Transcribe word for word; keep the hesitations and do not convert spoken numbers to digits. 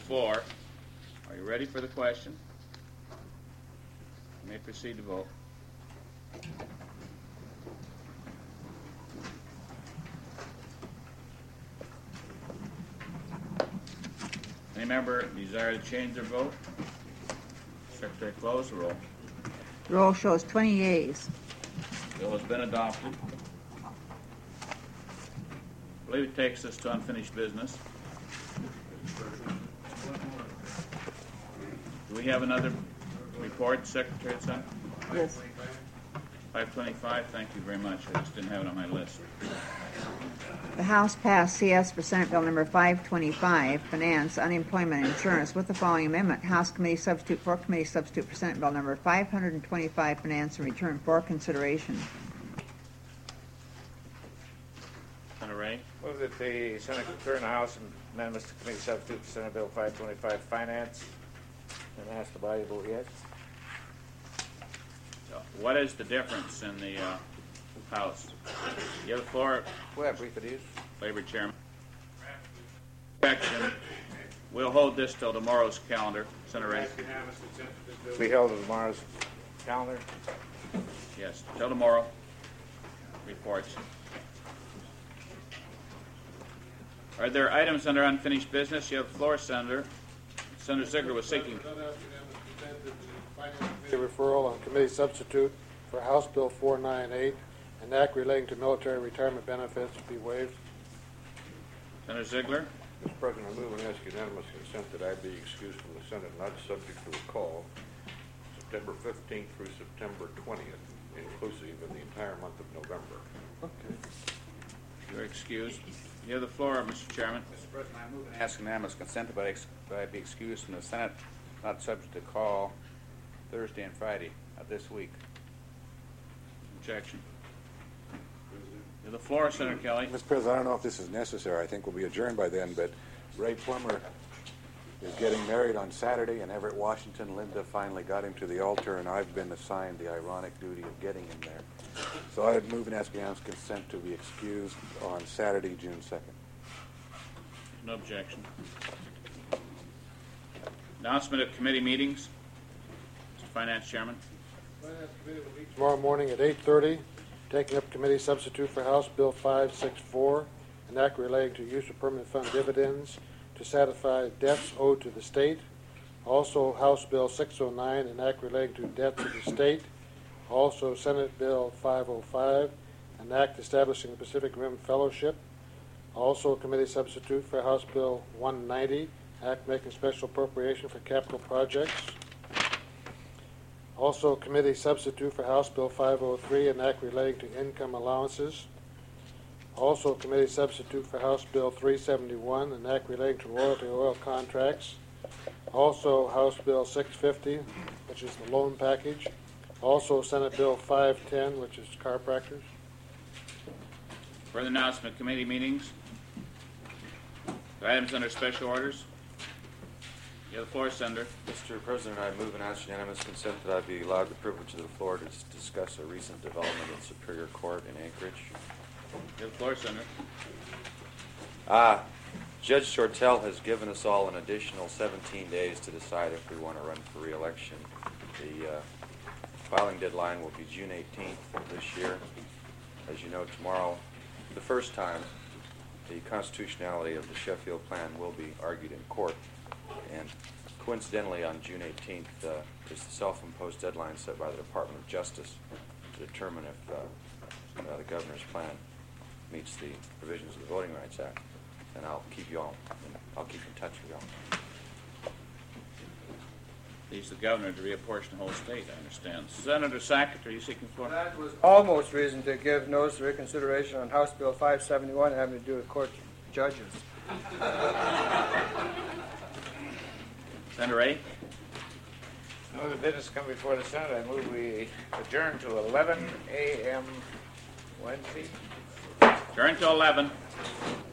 floor. Are you ready for the question? You may proceed to vote. Any member desire to change their vote? Secretary, close the roll. Roll shows twenty yeas. Bill has been adopted. I believe it takes us to unfinished business. Do we have another report, Secretary? Yes. five twenty-five, thank you very much. I just didn't have it on my list. The House passed C S for Senate Bill number five twenty-five, Finance, Unemployment Insurance, with the following amendment. House Committee Substitute for Committee Substitute for Senate Bill number five twenty-five, Finance, and return for consideration. Senator Ray? Move that the Senate return the House amendments to Committee Substitute for Senate Bill five twenty-five, Finance, and ask the body to vote yes. So what is the difference in the uh, House? You have the floor, We'll have brief ideas. Labor Chairman. Action. We'll hold this till tomorrow's calendar. Senator Ray? Be held at tomorrow's calendar. Yes, till tomorrow. Reports. Are there items under unfinished business? You have the floor, Senator. Senator Ziegler was seeking. The referral on committee substitute for House Bill four ninety-eight, an act relating to military retirement benefits, be waived. Senator Ziegler. Mister President, I move and ask unanimous consent that I be excused from the Senate, not subject to a call, September fifteenth through September twentieth, inclusive of the entire month of November. Okay. You're excused. You have the floor, Mister Chairman. Mister President, I move and ask unanimous consent that I, ex- that I be excused from the Senate, not subject to call, Thursday and Friday of this week. Objection. You have the floor, Senator Kelly. Mister President, I don't know if this is necessary. I think we'll be adjourned by then, but Ray Plummer is getting married on Saturday in Everett, Washington. Linda finally got him to the altar, and I've been assigned the ironic duty of getting him there. So I'd move and ask unanimous consent to be excused on Saturday, June second. No objection. Announcement of committee meetings. Mister Finance Chairman. Finance Committee will meet tomorrow morning at eight thirty, taking up committee substitute for House Bill five sixty-four, an act relating to use of permanent fund dividends to satisfy debts owed to the state. Also, House Bill six oh nine, an act relating to debts of the state. Also, Senate Bill five oh five, an act establishing the Pacific Rim Fellowship. Also, committee substitute for House Bill one ninety, act making special appropriation for capital projects. Also, committee substitute for House Bill five oh three, an act relating to income allowances. Also, committee substitute for House Bill three seventy-one, an act relating to royalty oil contracts. Also, House Bill six fifty, which is the loan package. Also, Senate Bill five ten, which is chiropractors. Further announcement of committee meetings. Items under special orders. You have the floor, Senator. Mister President, I move and ask unanimous consent that I be allowed the privilege of the floor to s- discuss a recent development in Superior Court in Anchorage. You have the floor, Senator. Uh, Judge Shortell has given us all an additional seventeen days to decide if we want to run for re-election. The uh, filing deadline will be June eighteenth of this year. As you know, tomorrow, the first time, the constitutionality of the Sheffield Plan will be argued in court. And coincidentally, on June eighteenth uh, is the self-imposed deadline set by the Department of Justice to determine if uh, uh, the governor's plan meets the provisions of the Voting Rights Act. And I'll keep you all, I'll keep in touch with you all. He's the governor to reapportion the whole state, I understand. Senator Sackett, are you seeking the floor? That was almost reason to give notice of reconsideration on House Bill five seventy-one having to do with court judges. Senator Ray? No other business come before the Senate. I move we adjourn to eleven a.m. Wednesday. Turn to eleven.